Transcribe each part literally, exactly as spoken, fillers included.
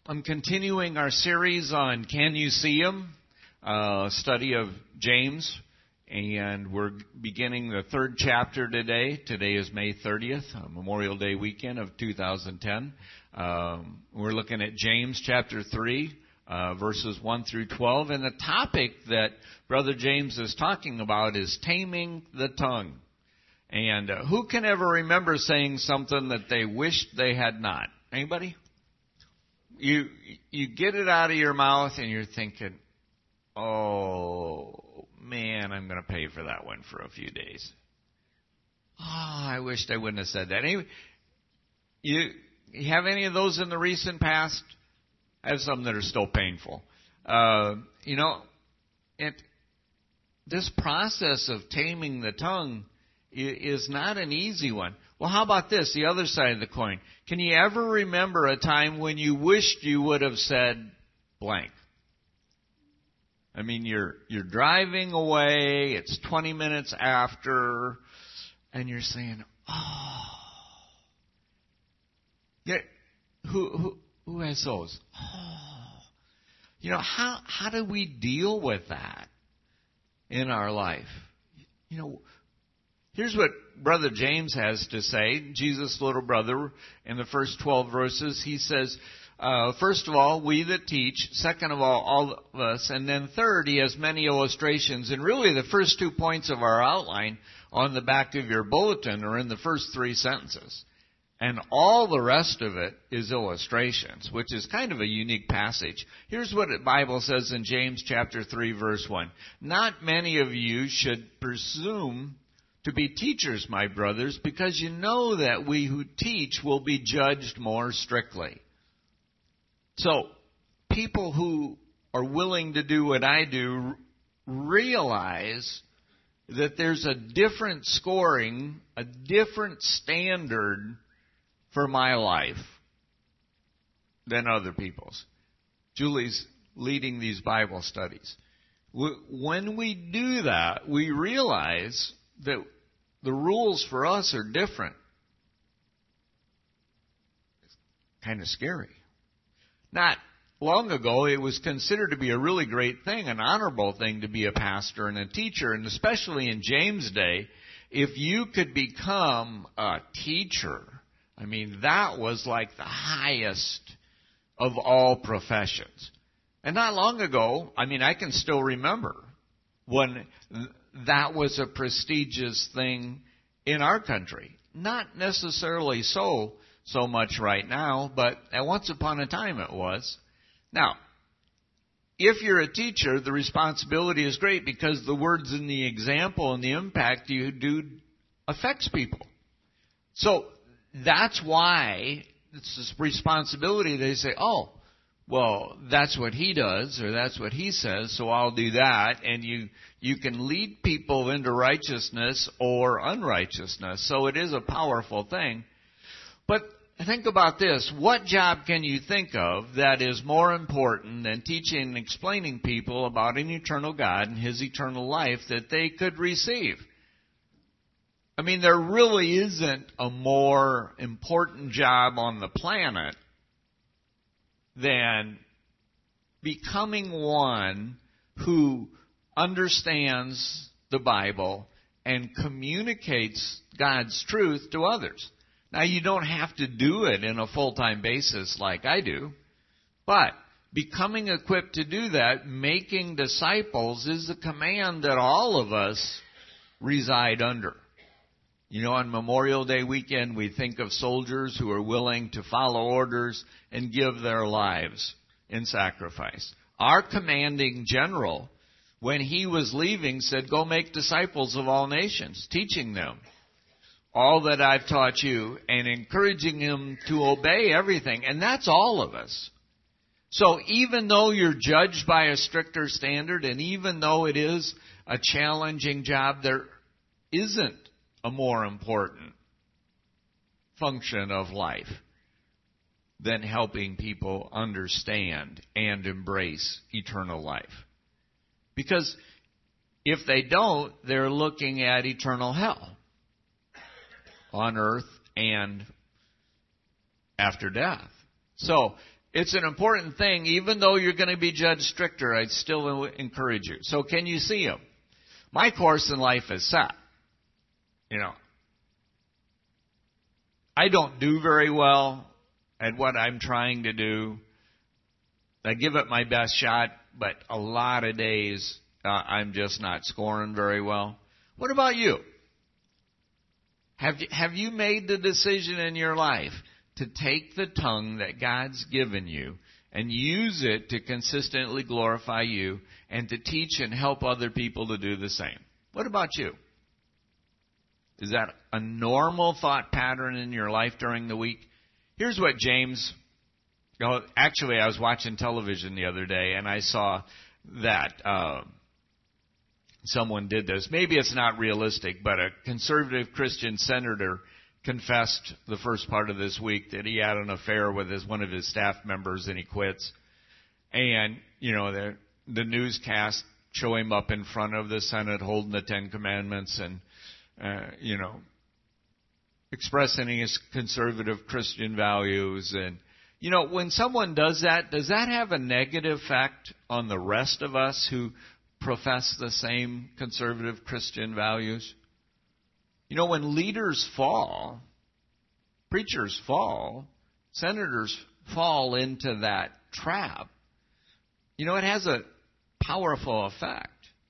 I'm continuing our series on Can You See Him? Uh, study of James, and we're beginning the third chapter today. Today is May thirtieth, Memorial Day weekend of two thousand ten. Um, we're looking at James chapter three, uh, verses one through twelve, and the topic that Brother James is talking about is taming the tongue. And uh, who can ever remember saying something that they wished they had not? Anybody? You you get it out of your mouth and you're thinking, oh, man, I'm going to pay for that one for a few days. Oh, I wished I wouldn't have said that. Anyway, you, you have any of those in the recent past? I have some that are still painful. Uh, you know, it, this process of taming the tongue is not an easy one. Well, how about this, the other side of the coin? Can you ever remember a time when you wished you would have said blank? I mean, you're you're driving away, it's twenty minutes after, and you're saying, oh. Yeah, who who who has those? Oh. You know, how how do we deal with that in our life? You know, here's what Brother James has to say, Jesus' little brother, in the first twelve verses. He says, uh, first of all, we that teach. Second of all, all of us. And then third, he has many illustrations. And really the first two points of our outline on the back of your bulletin are in the first three sentences. And all the rest of it is illustrations, which is kind of a unique passage. Here's what the Bible says in James chapter three, verse one. Not many of you should presume to be teachers, my brothers, because you know that we who teach will be judged more strictly. So, people who are willing to do what I do realize that there's a different scoring, a different standard for my life than other people's. Julie's leading these Bible studies. When we do that, we realize that the rules for us are different. It's kind of scary. Not long ago, it was considered to be a really great thing, an honorable thing to be a pastor and a teacher, and especially in James' day, if you could become a teacher, I mean, that was like the highest of all professions. And not long ago, I mean, I can still remember when that was a prestigious thing in our country. Not necessarily so, so much right now, but at once upon a time it was. Now, if you're a teacher, the responsibility is great because the words and the example and the impact you do affects people. So that's why it's this responsibility. They say, oh, well, that's what he does, or that's what he says, so I'll do that. And you you can lead people into righteousness or unrighteousness. So it is a powerful thing. But think about this. What job can you think of that is more important than teaching and explaining people about an eternal God and His eternal life that they could receive? I mean, there really isn't a more important job on the planet than becoming one who understands the Bible and communicates God's truth to others. Now, you don't have to do it in a full-time basis like I do, but becoming equipped to do that, making disciples, is a command that all of us reside under. You know, on Memorial Day weekend, we think of soldiers who are willing to follow orders and give their lives in sacrifice. Our commanding general, when he was leaving, said, go make disciples of all nations, teaching them all that I've taught you and encouraging them to obey everything. And that's all of us. So even though you're judged by a stricter standard, and even though it is a challenging job, there isn't a more important function of life than helping people understand and embrace eternal life. Because if they don't, they're looking at eternal hell on earth and after death. So It's an important thing. Even though you're going to be judged stricter, I'd still encourage you. So can you see him? My course in life is set. You know, I don't do very well at what I'm trying to do. I give it my best shot, but a lot of days uh, I'm just not scoring very well. What about you? Have you, have you made the decision in your life to take the tongue that God's given you and use it to consistently glorify you and to teach and help other people to do the same? What about you? Is that a normal thought pattern in your life during the week? Here's what James, you know, actually I was watching television the other day and I saw that uh, someone did this. Maybe it's not realistic, but a conservative Christian senator confessed the first part of this week that he had an affair with his, one of his staff members and he quits. And, you know, the, the newscast show him up in front of the Senate holding the Ten Commandments and, uh, you know, expressing his conservative Christian values. And, you know, when someone does that, does that have a negative effect on the rest of us who profess the same conservative Christian values? You know, when leaders fall, preachers fall, senators fall into that trap, you know, it has a powerful effect.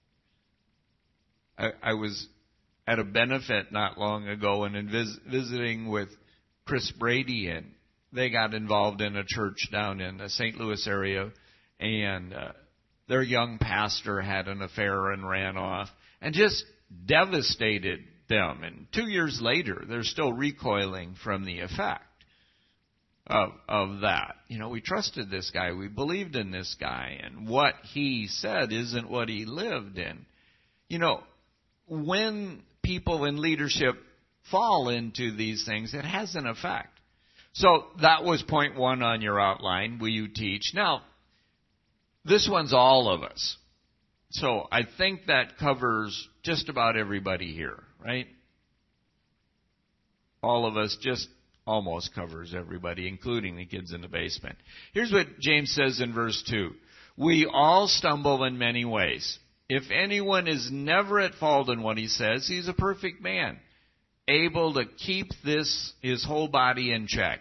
I, I was at a benefit not long ago and in vis- visiting with Chris Brady, and they got involved in a church down in the Saint Louis area, and uh, their young pastor had an affair and ran off and just devastated them. And two years later, they're still recoiling from the effect of of that. You know, we trusted this guy. We believed in this guy. And what he said isn't what he lived in. You know, when people in leadership fall into these things, it has an effect. So that was point one on your outline. Will you teach? Now, this one's all of us. So I think that covers just about everybody here, right? All of us, just almost covers everybody, including the kids in the basement. Here's what James says in verse two. We all stumble in many ways. If anyone is never at fault in what he says, he's a perfect man, able to keep this, his whole body in check.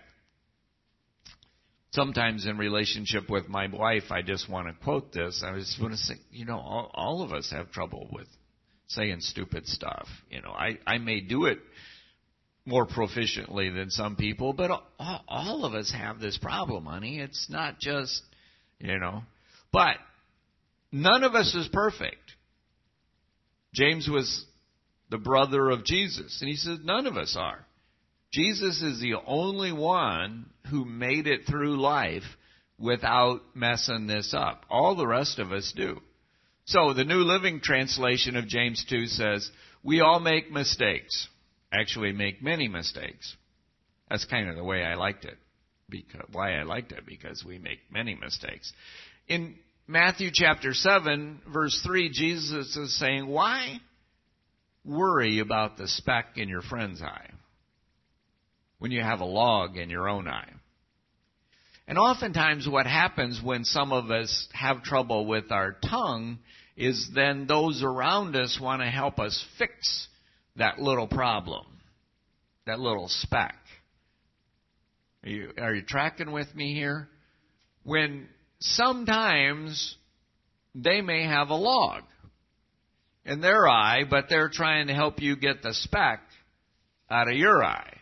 Sometimes in relationship with my wife, I just want to quote this. I just want to say, you know, all, all of us have trouble with saying stupid stuff. You know, I, I may do it more proficiently than some people, but all, all of us have this problem, honey. It's not just, you know, but none of us is perfect. James was the brother of Jesus, and he says none of us are. Jesus is the only one who made it through life without messing this up. All the rest of us do. So the New Living Translation of James two says, we all make mistakes. Actually make many mistakes. That's kind of the way I liked it. Because, why I liked it, because we make many mistakes. In Matthew chapter seven, verse three, Jesus is saying, why worry about the speck in your friend's eye when you have a log in your own eye? And oftentimes what happens when some of us have trouble with our tongue is then those around us want to help us fix that little problem, that little speck. Are you, are you tracking with me here? When sometimes they may have a log in their eye, but they're trying to help you get the speck out of your eye.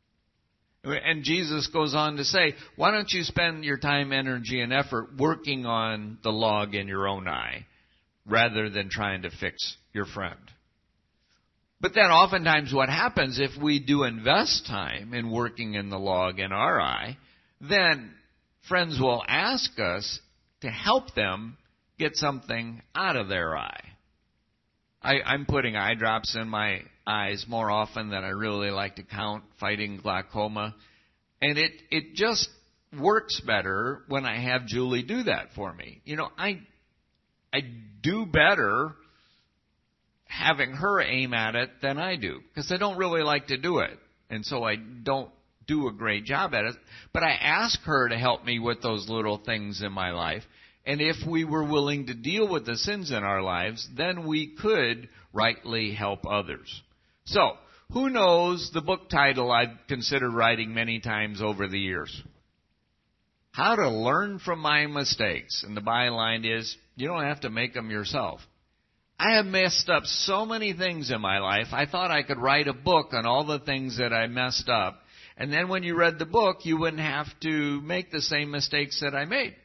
And Jesus goes on to say, why don't you spend your time, energy, and effort working on the log in your own eye rather than trying to fix your friend? But then oftentimes what happens if we do invest time in working in the log in our eye, then friends will ask us to help them get something out of their eye. I, I'm putting eye drops in my eyes more often than I really like to count, fighting glaucoma. And it, it just works better when I have Julie do that for me. You know, I I do better having her aim at it than I do, because I don't really like to do it. And so I don't do a great job at it. But I ask her to help me with those little things in my life. And if we were willing to deal with the sins in our lives, then we could rightly help others. So, who knows the book title I've considered writing many times over the years? How to Learn from My Mistakes. And the byline is, you don't have to make them yourself. I have messed up so many things in my life, I thought I could write a book on all the things that I messed up. And then when you read the book, you wouldn't have to make the same mistakes that I made.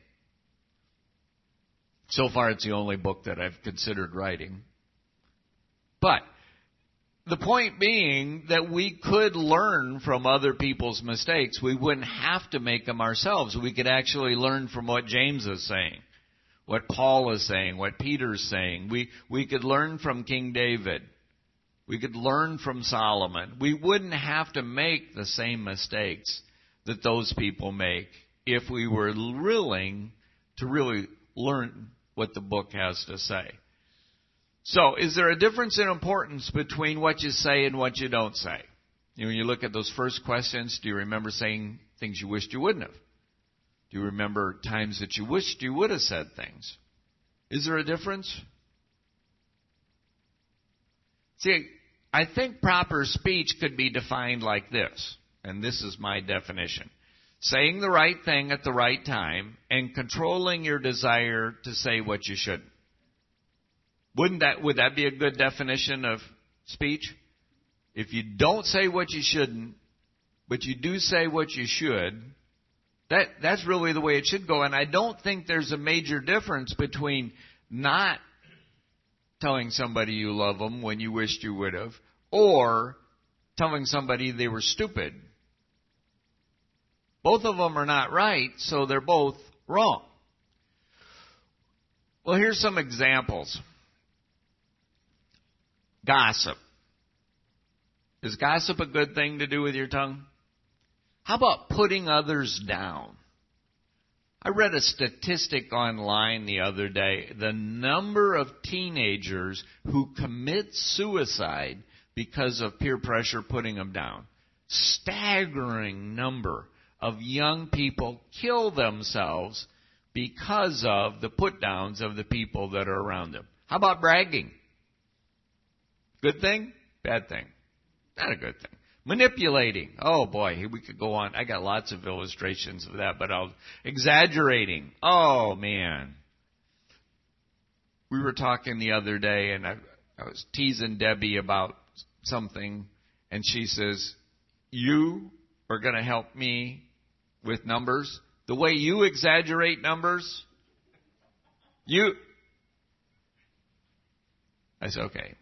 So far, it's the only book that I've considered writing. But the point being that we could learn from other people's mistakes. We wouldn't have to make them ourselves. We could actually learn from what James is saying, what Paul is saying, what Peter's saying. We, we could learn from King David. We could learn from Solomon. We wouldn't have to make the same mistakes that those people make if we were willing to really learn what the book has to say. So, is there a difference in importance between what you say and what you don't say? You know, when you look at those first questions, do you remember saying things you wished you wouldn't have? Do you remember times that you wished you would have said things? Is there a difference? See, I think proper speech could be defined like this, and this is my definition. Saying the right thing at the right time and controlling your desire to say what you shouldn't. Wouldn't that, would that be a good definition of speech? If you don't say what you shouldn't, but you do say what you should, that, that's really the way it should go. And I don't think there's a major difference between not telling somebody you love them when you wished you would have, or telling somebody they were stupid. Both of them are not right, so they're both wrong. Well, here's some examples. Gossip. Is gossip a good thing to do with your tongue? How about putting others down? I read a statistic online the other day. The number of teenagers who commit suicide because of peer pressure putting them down. Staggering number of young people kill themselves because of the put-downs of the people that are around them. How about bragging? Good thing? Bad thing? Not a good thing. Manipulating. Oh boy, we could go on. I got lots of illustrations of that, but I'll... Exaggerating. Oh man. We were talking the other day, and I, I was teasing Debbie about something, and she says, you are going to help me with numbers? The way you exaggerate numbers? You... I said, okay.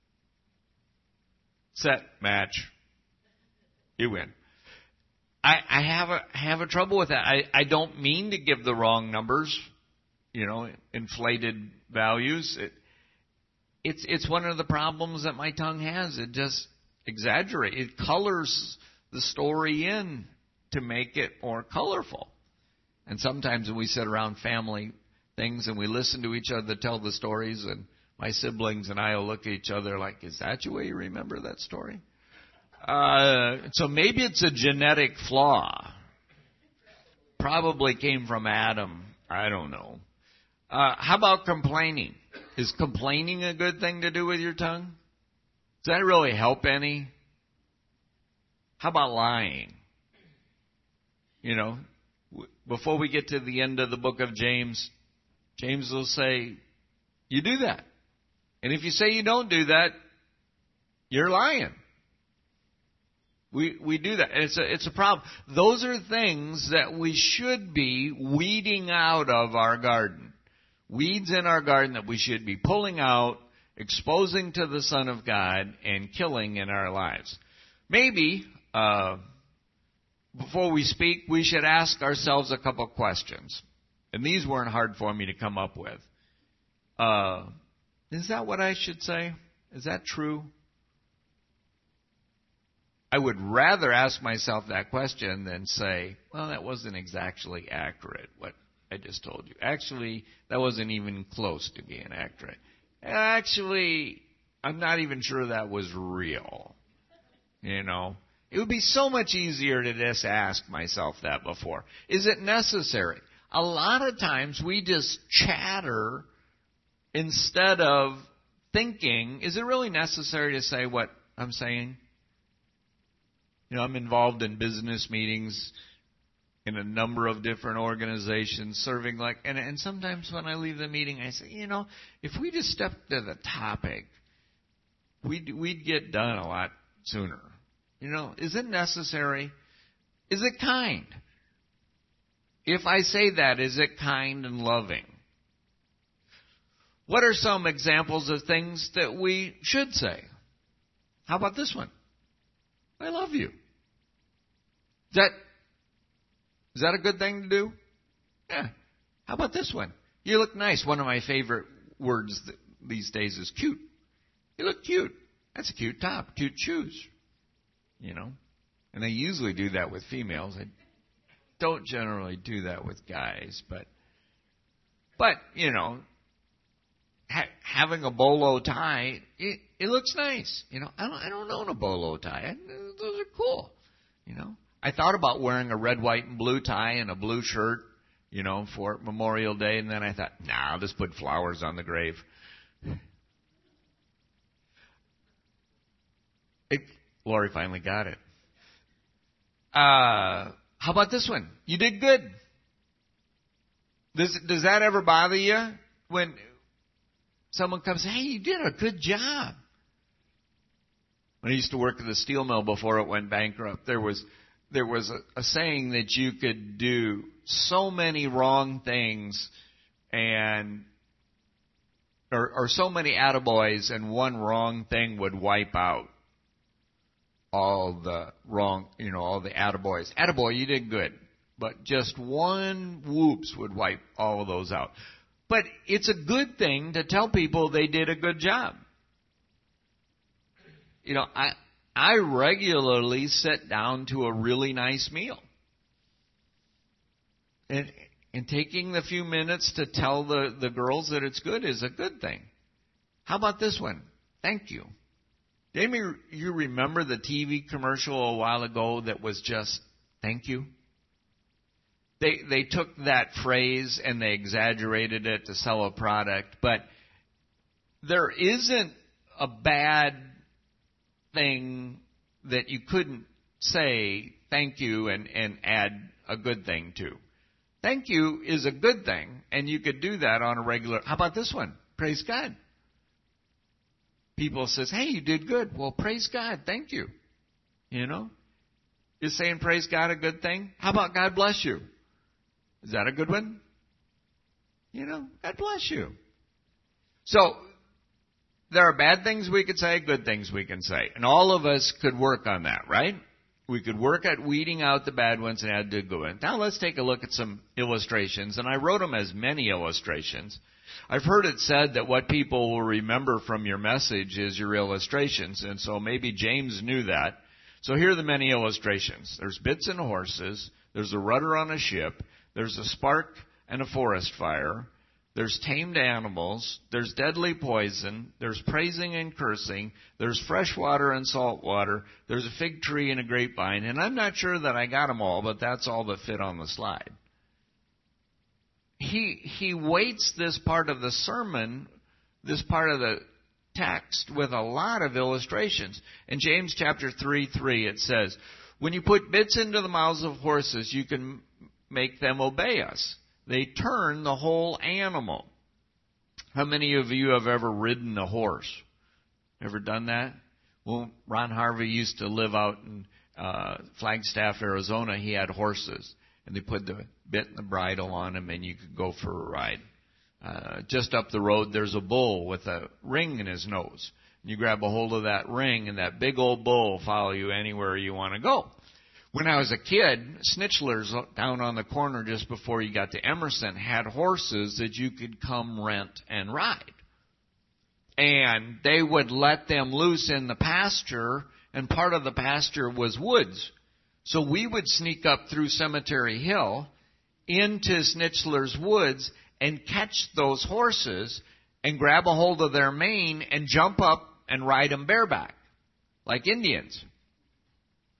Set, match. You win. I, I have a have a trouble with that. I, I don't mean to give the wrong numbers, you know, inflated values. It, it's it's one of the problems that my tongue has. It just exaggerates. It colors the story in to make it more colorful. And sometimes when we sit around family things and we listen to each other tell the stories, and my siblings and I will look at each other like, is that the way you remember that story? Uh, so maybe it's a genetic flaw. Probably came from Adam. I don't know. Uh, how about complaining? Is complaining a good thing to do with your tongue? Does that really help any? How about lying? You know, w- before we get to the end of the book of James, James will say, you do that. And if you say you don't do that, you're lying. We we do that. And it's a it's a problem. Those are things that we should be weeding out of our garden. Weeds in our garden that we should be pulling out, exposing to the Son of God, and killing in our lives. Maybe uh, before we speak, we should ask ourselves a couple questions. And these weren't hard for me to come up with. Uh, is that what I should say? Is that true? I would rather ask myself that question than say, well, that wasn't exactly accurate, what I just told you. Actually, that wasn't even close to being accurate. Actually, I'm not even sure that was real. You know, It would be so much easier to just ask myself that before. Is it necessary? A lot of times we just chatter instead of thinking, is it really necessary to say what I'm saying? You know, I'm involved in business meetings in a number of different organizations, serving like, and, and sometimes when I leave the meeting, I say, you know, if we just stepped to the topic, we'd, we'd get done a lot sooner. You know, is it necessary? Is it kind? If I say that, is it kind and loving? What are some examples of things that we should say? How about this one? I love you. Is that, is that a good thing to do? Yeah. How about this one? You look nice. One of my favorite words these days is cute. You look cute. That's a cute top, cute shoes. You know, and I usually do that with females. I don't generally do that with guys, but, but you know, ha- having a bolo tie, it, it looks nice. You know, I don't, I don't own a bolo tie. I, those are cool. You know, I thought about wearing a red, white, and blue tie and a blue shirt, you know, for Memorial Day, and then I thought, nah, I'll just put flowers on the grave. It, Lori finally got it. Uh, how about this one? You did good. Does, does that ever bother you when someone comes, hey, you did a good job? When I used to work at the steel mill before it went bankrupt, there was there was a, a saying that you could do so many wrong things and or, or so many attaboys, and one wrong thing would wipe out all the wrong, you know, all the attaboys. Attaboy, you did good. But just one whoops would wipe all of those out. But it's a good thing to tell people they did a good job. You know, I I regularly sit down to a really nice meal. And and taking the few minutes to tell the, the girls that it's good is a good thing. How about this one? Thank you. Did any of you remember the T V commercial a while ago that was just, thank you? They they took that phrase and they exaggerated it to sell a product, but there isn't a bad thing that you couldn't say thank you and, and add a good thing to. Thank you is a good thing, and you could do that on a regular. How about this one? Praise God. People says, hey, you did good. Well, praise God. Thank you. You know? Is saying praise God a good thing? How about God bless you? Is that a good one? You know, God bless you. So, there are bad things we could say, good things we can say. And all of us could work on that, right? We could work at weeding out the bad ones and add the good ones. Now let's take a look at some illustrations. And I wrote them as many illustrations. I've heard it said that what people will remember from your message is your illustrations. And so maybe James knew that. So here are the many illustrations. There's bits and horses. There's a rudder on a ship. There's a spark and a forest fire. There's tamed animals. There's deadly poison. There's praising and cursing. There's fresh water and salt water. There's a fig tree and a grapevine. And I'm not sure that I got them all, but that's all that fit on the slide. He he weights this part of the sermon, this part of the text, with a lot of illustrations. In James chapter three, three, it says, when you put bits into the mouths of horses, you can make them obey us. They turn the whole animal. How many of you have ever ridden a horse? Ever done that? Well, Ron Harvey used to live out in uh, Flagstaff, Arizona. He had horses, and they put the bit and the bridle on him, and you could go for a ride. Uh, just up the road, there's a bull with a ring in his nose. You grab a hold of that ring, and that big old bull will follow you anywhere you want to go. When I was a kid, Snitchlers down on the corner just before you got to Emerson had horses that you could come rent and ride. And they would let them loose in the pasture, and part of the pasture was woods. So we would sneak up through Cemetery Hill into Snitchler's woods and catch those horses and grab a hold of their mane and jump up and ride them bareback, like Indians.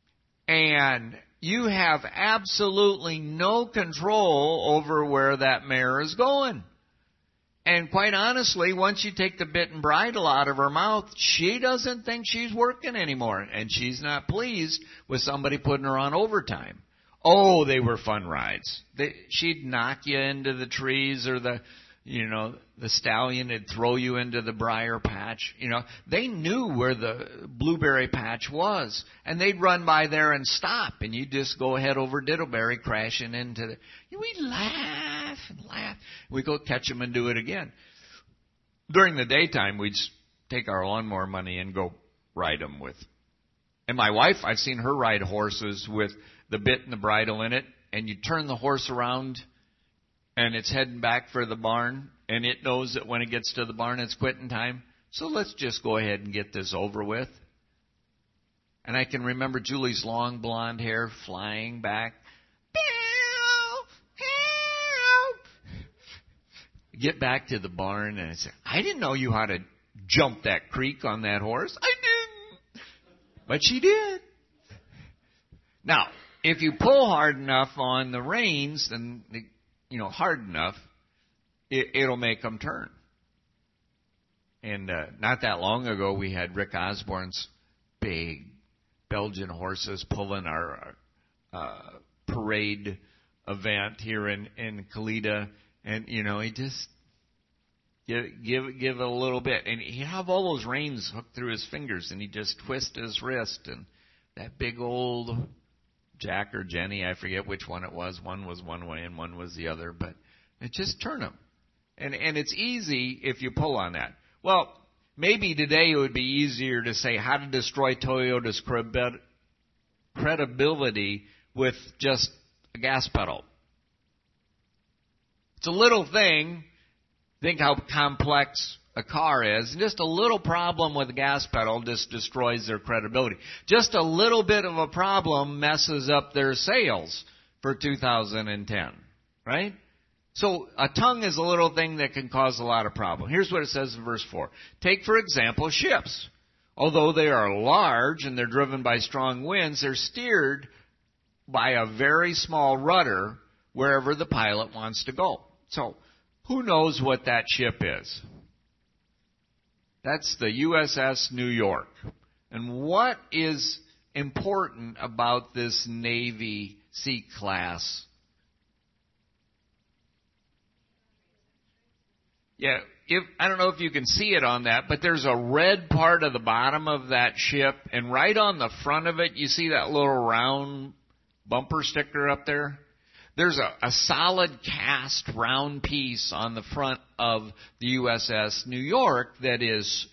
And you have absolutely no control over where that mare is going. And quite honestly, once you take the bit and bridle out of her mouth, she doesn't think she's working anymore. And she's not pleased with somebody putting her on overtime. Oh, they were fun rides. They, she'd knock you into the trees, or the, you know, the stallion would throw you into the briar patch. You know, they knew where the blueberry patch was, and they'd run by there and stop, and you'd just go head over Diddleberry, crashing into the. We'd laugh and laugh. We'd go catch them and do it again. During the daytime, we'd take our lawnmower money and go ride them with. And my wife, I've seen her ride horses with the bit and the bridle in it, and you turn the horse around, and it's heading back for the barn, and it knows that when it gets to the barn, it's quitting time. So let's just go ahead and get this over with. And I can remember Julie's long blonde hair flying back. Get back to the barn, and I said, I didn't know you how to jump that creek on that horse. I didn't. But she did. Now, if you pull hard enough on the reins, then, you know, hard enough, it, it'll make them turn. And uh, not that long ago, we had Rick Osborne's big Belgian horses pulling our uh, parade event here in, in Kalita. And, you know, he just give, give, give it a little bit. And he'd have all those reins hooked through his fingers, and he'd just twist his wrist. And that big old Jack or Jenny, I forget which one it was. One was one way and one was the other. But it just turn them. And, and it's easy if you pull on that. Well, maybe today it would be easier to say how to destroy Toyota's credibility with just a gas pedal. It's a little thing. Think how complex a car is. And just a little problem with a gas pedal just destroys their credibility. Just a little bit of a problem messes up their sales for two thousand ten, right? So a tongue is a little thing that can cause a lot of problem. Here's what it says in verse four. Take, for example, ships. Although they are large and they're driven by strong winds, they're steered by a very small rudder wherever the pilot wants to go. So, who knows what that ship is? That's the U S S New York. And what is important about this Navy C-class? Yeah, if, I don't know if you can see it on that, but there's a red part of the bottom of that ship, and right on the front of it, you see that little round bumper sticker up there? There's a, a solid cast round piece on the front of the U S S New York that is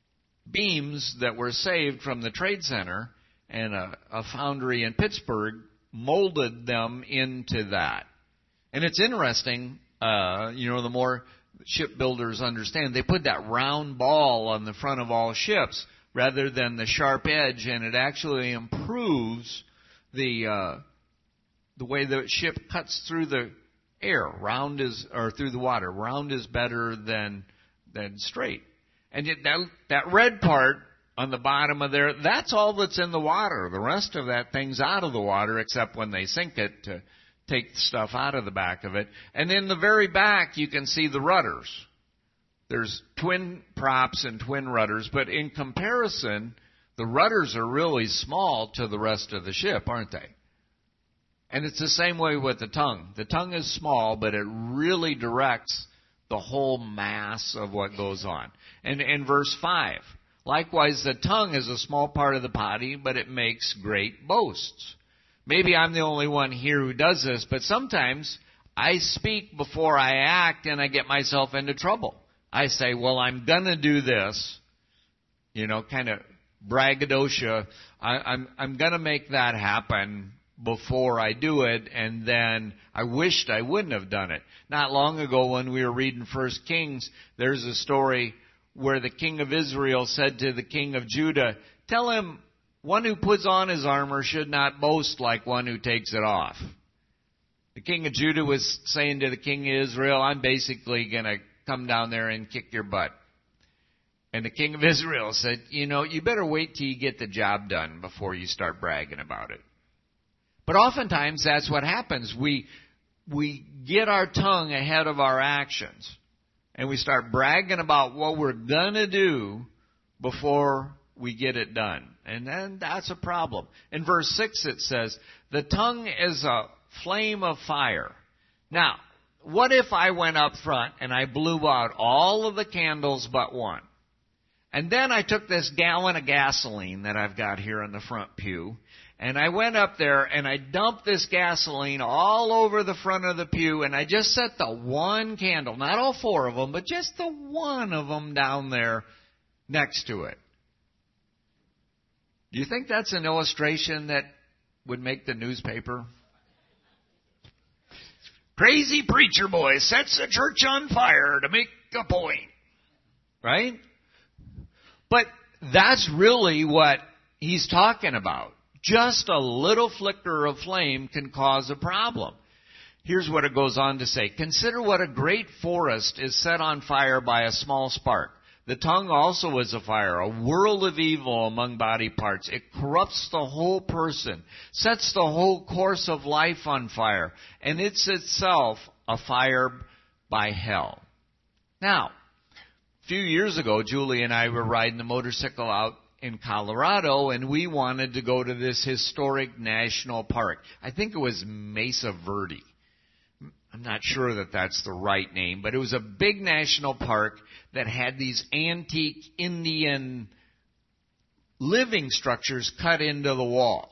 beams that were saved from the Trade Center, and a, a foundry in Pittsburgh molded them into that. And it's interesting, uh, you know, the more shipbuilders understand, they put that round ball on the front of all ships rather than the sharp edge, and it actually improves the uh, the way the ship cuts through the air. Round is, or through the water. Round is better than than straight. And yet that that red part on the bottom of there, that's all that's in the water. The rest of that thing's out of the water, except when they sink it to take stuff out of the back of it. And in the very back, you can see the rudders. There's twin props and twin rudders, but in comparison, the rudders are really small to the rest of the ship, aren't they? And it's the same way with the tongue. The tongue is small, but it really directs the whole mass of what goes on. And in verse five, likewise, the tongue is a small part of the body, but it makes great boasts. Maybe I'm the only one here who does this, but sometimes I speak before I act and I get myself into trouble. I say, well, I'm going to do this, you know, kind of braggadocio. I, I'm, I'm going to make that happen before I do it, and then I wished I wouldn't have done it. Not long ago when we were reading First Kings, there's a story where the king of Israel said to the king of Judah, tell him, one who puts on his armor should not boast like one who takes it off. The king of Judah was saying to the king of Israel, I'm basically going to come down there and kick your butt. And the king of Israel said, you know, you better wait till you get the job done before you start bragging about it. But oftentimes that's what happens. We we get our tongue ahead of our actions. And we start bragging about what we're going to do before we get it done. And then that's a problem. In verse six it says, the tongue is a flame of fire. Now, what if I went up front and I blew out all of the candles but one? And then I took this gallon of gasoline that I've got here in the front pew, and I went up there and I dumped this gasoline all over the front of the pew, and I just set the one candle, not all four of them, but just the one of them down there next to it. Do you think that's an illustration that would make the newspaper? Crazy preacher boy sets the church on fire to make a point. Right? But that's really what he's talking about. Just a little flicker of flame can cause a problem. Here's what it goes on to say. Consider what a great forest is set on fire by a small spark. The tongue also is a fire, a world of evil among body parts. It corrupts the whole person, sets the whole course of life on fire, and it's itself a fire by hell. Now, a few years ago, Julie and I were riding the motorcycle out in Colorado, and we wanted to go to this historic national park. I think it was Mesa Verde. I'm not sure that that's the right name, but it was a big national park that had these antique Indian living structures cut into the wall.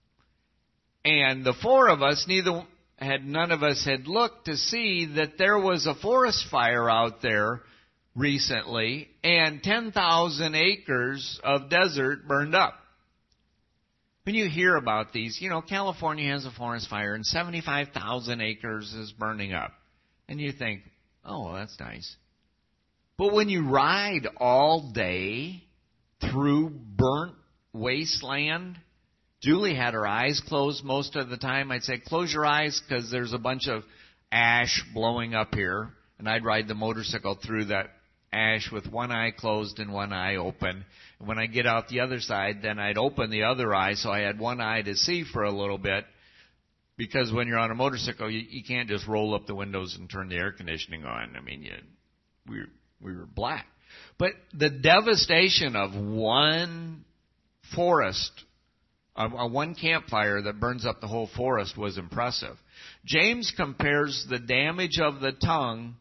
And the four of us, neither had none of us had looked to see that there was a forest fire out there recently, and ten thousand acres of desert burned up. When you hear about these, you know, California has a forest fire and seventy-five thousand acres is burning up. And you think, oh, well, that's nice. But when you ride all day through burnt wasteland, Julie had her eyes closed most of the time. I'd say, close your eyes because there's a bunch of ash blowing up here. And I'd ride the motorcycle through that ash with one eye closed and one eye open. And when I get out the other side, then I'd open the other eye so I had one eye to see for a little bit. Because when you're on a motorcycle, you, you can't just roll up the windows and turn the air conditioning on. I mean, you, we, we were black. But the devastation of one forest, of uh, one campfire that burns up the whole forest was impressive. James compares the damage of the tongue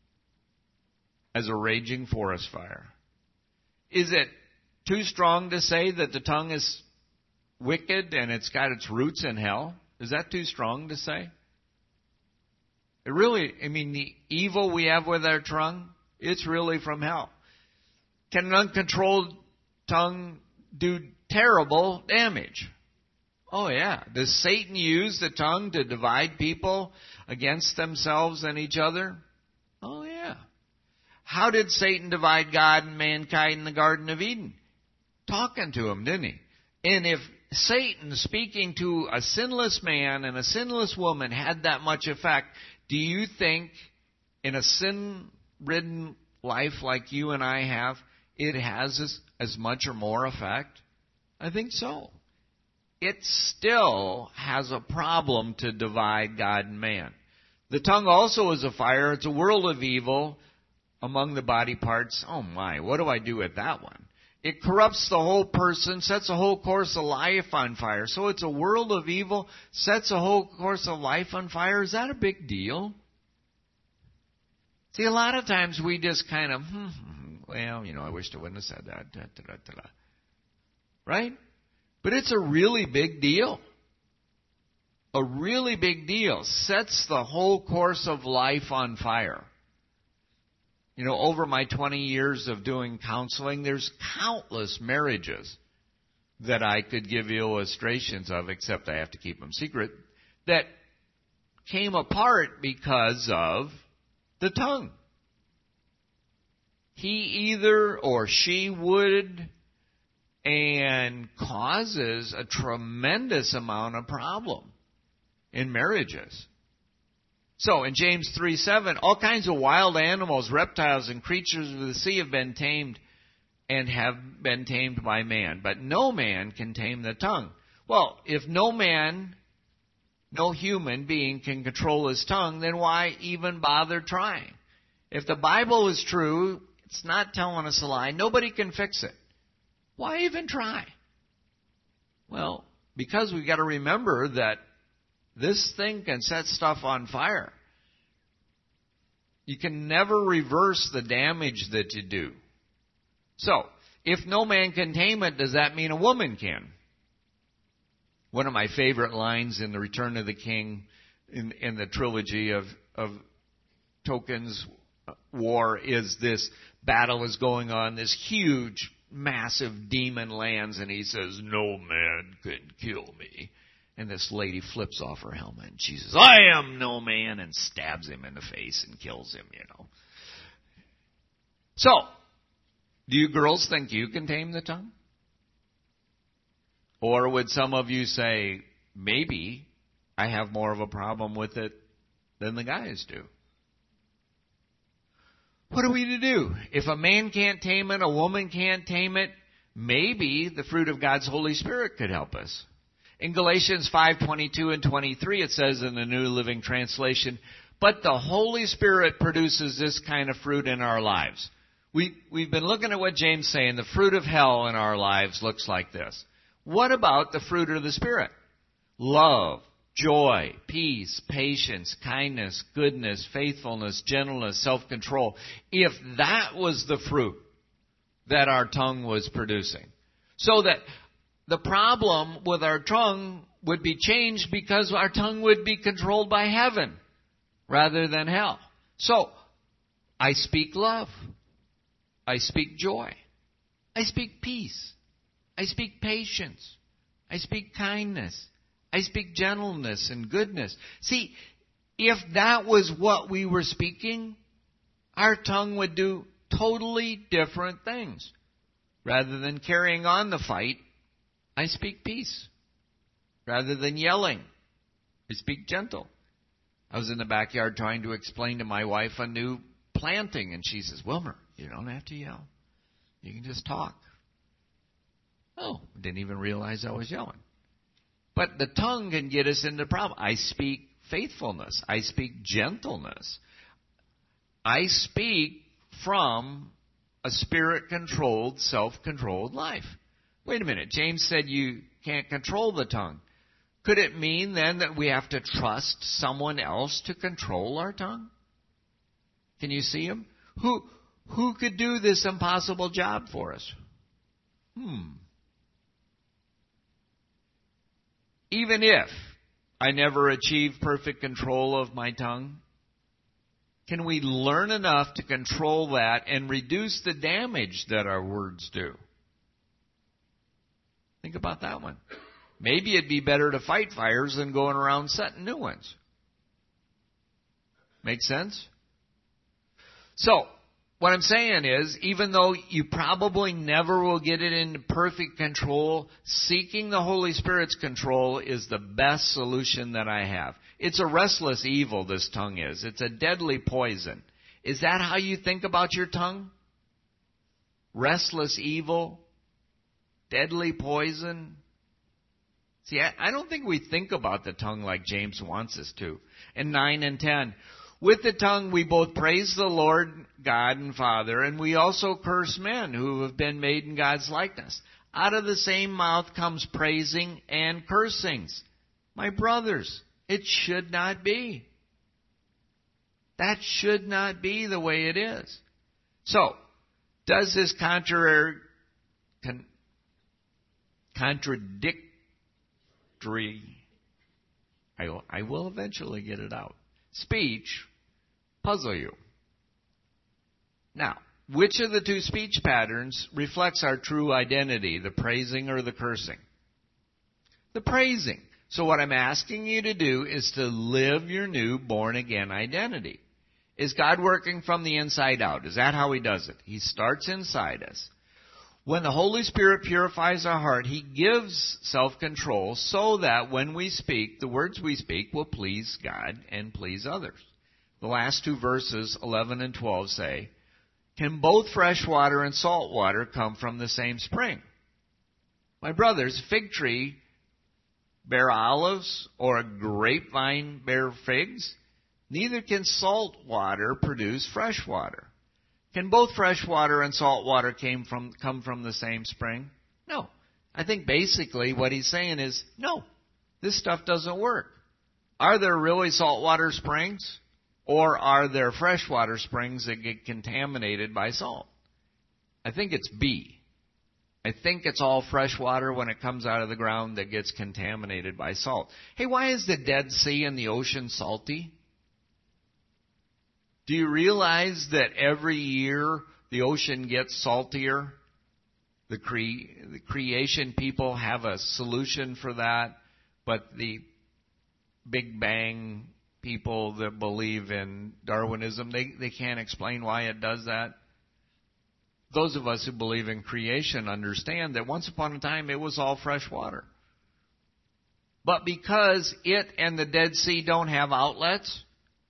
as a raging forest fire. Is it too strong to say that the tongue is wicked and it's got its roots in hell? Is that too strong to say? It really, I mean, the evil we have with our tongue, it's really from hell. Can an uncontrolled tongue do terrible damage? Oh, yeah. Does Satan use the tongue to divide people against themselves and each other? Oh, yeah. How did Satan divide God and mankind in the Garden of Eden? Talking to him, didn't he? And if Satan speaking to a sinless man and a sinless woman had that much effect, do you think in a sin-ridden life like you and I have, it has as, as much or more effect? I think so. It still has a problem to divide God and man. The tongue also is a fire. It's a world of evil among the body parts. Oh my, what do I do with that one? It corrupts the whole person, sets a whole course of life on fire. So it's a world of evil, sets a whole course of life on fire. Is that a big deal? See, a lot of times we just kind of, hmm, well, you know, I wish I wouldn't have said that. Da, da, da, da. Right? But it's a really big deal. A really big deal. Sets the whole course of life on fire. You know, over my twenty years of doing counseling, there's countless marriages that I could give you illustrations of, except I have to keep them secret, that came apart because of the tongue. He either or she would and causes a tremendous amount of problem in marriages. So in James three seven, all kinds of wild animals, reptiles, and creatures of the sea have been tamed and have been tamed by man. But no man can tame the tongue. Well, if no man no human being can control his tongue, then why even bother trying? If the Bible is true, it's not telling us a lie. Nobody can fix it. Why even try? Well, because we've got to remember that this thing can set stuff on fire. You can never reverse the damage that you do. So, if no man can tame it, does that mean a woman can? One of my favorite lines in The Return of the King, in, in the trilogy of, of Tolkien's war, is this battle is going on, this huge, massive demon lands, and he says, "No man can kill me." And this lady flips off her helmet, and she says, "I am no man," and stabs him in the face and kills him, you know. So, do you girls think you can tame the tongue? Or would some of you say, maybe I have more of a problem with it than the guys do? What are we to do? If a man can't tame it, a woman can't tame it, maybe the fruit of God's Holy Spirit could help us. In Galatians five twenty-two and twenty-three, it says in the New Living Translation, "But the Holy Spirit produces this kind of fruit in our lives." We, we've been looking at what James is saying. The fruit of hell in our lives looks like this. What about the fruit of the Spirit? Love, joy, peace, patience, kindness, goodness, faithfulness, gentleness, self-control. If that was the fruit that our tongue was producing. So that the problem with our tongue would be changed because our tongue would be controlled by heaven rather than hell. So, I speak love. I speak joy. I speak peace. I speak patience. I speak kindness. I speak gentleness and goodness. See, if that was what we were speaking, our tongue would do totally different things. Rather than carrying on the fight, I speak peace. Rather than yelling, I speak gentle. I was in the backyard trying to explain to my wife a new planting, and she says, "Wilmer, you don't have to yell. You can just talk." Oh, didn't even realize I was yelling. But the tongue can get us into problem. I speak faithfulness. I speak gentleness. I speak from a spirit-controlled, self-controlled life. Wait a minute. James said you can't control the tongue. Could it mean then that we have to trust someone else to control our tongue? Can you see him? Who, who could do this impossible job for us? Hmm. Even if I never achieve perfect control of my tongue, can we learn enough to control that and reduce the damage that our words do? Think about that one. Maybe it'd be better to fight fires than going around setting new ones. Make sense? So, what I'm saying is, even though you probably never will get it into perfect control, seeking the Holy Spirit's control is the best solution that I have. It's a restless evil, this tongue is. It's a deadly poison. Is that how you think about your tongue? Restless evil? Deadly poison? See, I, I don't think we think about the tongue like James wants us to. In nine and ten, with the tongue we both praise the Lord God and Father, and we also curse men who have been made in God's likeness. Out of the same mouth comes praising and cursings. My brothers, it should not be. That should not be the way it is. So, does this contrary, con, contradictory, I will, I will eventually get it out, speech puzzle you? Now, which of the two speech patterns reflects our true identity, the praising or the cursing? The praising. So what I'm asking you to do is to live your new born-again identity. Is God working from the inside out? Is that how He does it? He starts inside us. When the Holy Spirit purifies our heart, He gives self-control so that when we speak, the words we speak will please God and please others. The last two verses, eleven and twelve, say, "Can both fresh water and salt water come from the same spring? My brothers, fig tree bear olives or a grapevine bear figs. Neither can salt water produce fresh water. Can both fresh water and salt water came from, come from the same spring? No. I think basically what he's saying is, no, this stuff doesn't work. Are there really saltwater springs? Or are there freshwater springs that get contaminated by salt? I think it's B. I think it's all fresh water when it comes out of the ground that gets contaminated by salt. Hey, why is the Dead Sea and the ocean salty? Do you realize that every year the ocean gets saltier? The, cre- the creation people have a solution for that, but the Big Bang people that believe in Darwinism, they, they can't explain why it does that. Those of us who believe in creation understand that once upon a time it was all fresh water. But because it and the Dead Sea don't have outlets,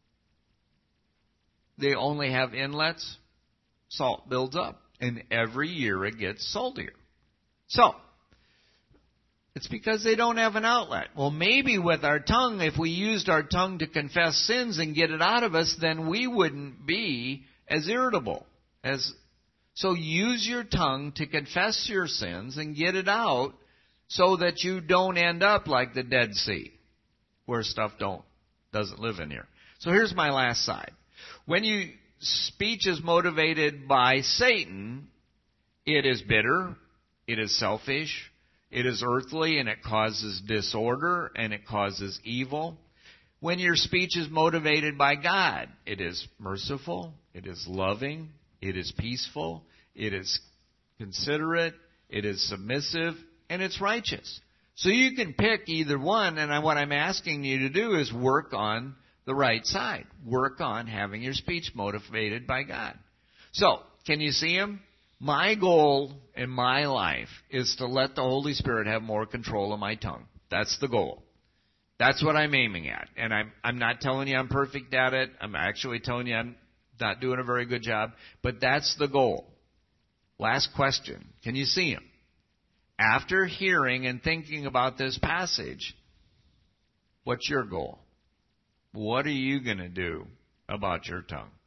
they only have inlets, salt builds up. And every year it gets saltier. So, it's because they don't have an outlet. Well, maybe with our tongue, if we used our tongue to confess sins and get it out of us, then we wouldn't be as irritable. As So use your tongue to confess your sins and get it out so that you don't end up like the Dead Sea, where stuff don't doesn't live in here. So here's my last side. When you speech is motivated by Satan, it is bitter, it is selfish, it is earthly, and it causes disorder, and it causes evil. When your speech is motivated by God, it is merciful, it is loving, it is peaceful, it is considerate, it is submissive, and it's righteous. So you can pick either one, and what I'm asking you to do is work on the right side. Work on having your speech motivated by God. So, can you see him? My goal in my life is to let the Holy Spirit have more control of my tongue. That's the goal. That's what I'm aiming at. And I'm, I'm not telling you I'm perfect at it. I'm actually telling you I'm not doing a very good job. But that's the goal. Last question. Can you see him? After hearing and thinking about this passage, what's your goal? What are you going to do about your tongue?